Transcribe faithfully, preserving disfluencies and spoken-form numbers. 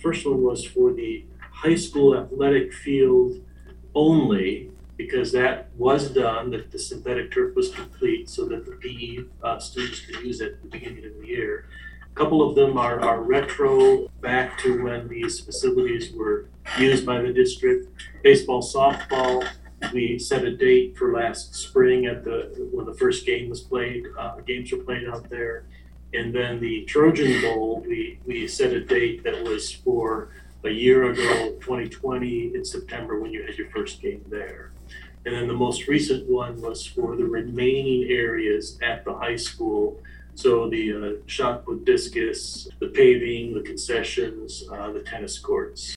first one was for the high school athletic field only, because that was done, that the synthetic turf was complete so that the P E uh, students could use it at the beginning of the year. A couple of them are, are retro back to when these facilities were used by the district. Baseball, softball, we set a date for last spring at the, when the first game was played, uh, games were played out there. And then the Trojan Bowl, we, we set a date that was for a year ago, twenty twenty, in September, when you had your first game there. And then the most recent one was for the remaining areas at the high school. So the uh, shot put discus, the paving, the concessions, uh, the tennis courts.